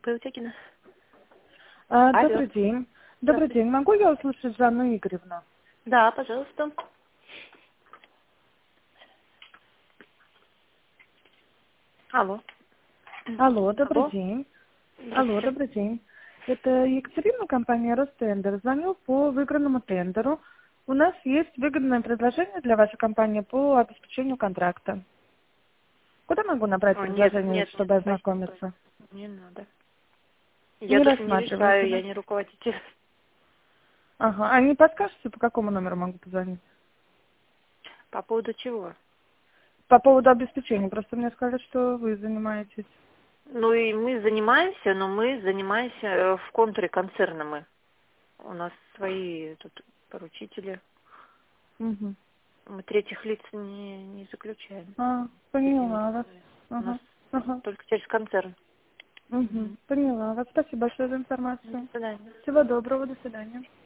Пылтягина. Добрый день. Добрый день. Могу я услышать Жанну Игоревну? Да, пожалуйста. Алло. Алло, добрый Алло. день. Алло, добрый день. Это Екатерина, компания Ростендер. Звоню по выигранному тендеру. У нас есть выгодное предложение для вашей компании по обеспечению контракта. Куда могу набрать предложение, Нет, чтобы спасибо. ознакомиться? Не надо. Не Я тут не рассматриваете, решаю, да? я не руководитель. Ага. А не подскажете, по какому номеру могу позвонить? По поводу чего? По поводу обеспечения. Просто мне сказали, что вы занимаетесь. Ну и мы занимаемся, но мы занимаемся в контуре концерна мы. У нас свои тут поручители. Угу. Мы третьих лиц не заключаем. Поняла вас. У нас Ага. Ага. только через концерн. Угу. Поняла вас. Спасибо большое за До информацию. свидания. Всего доброго. До свидания.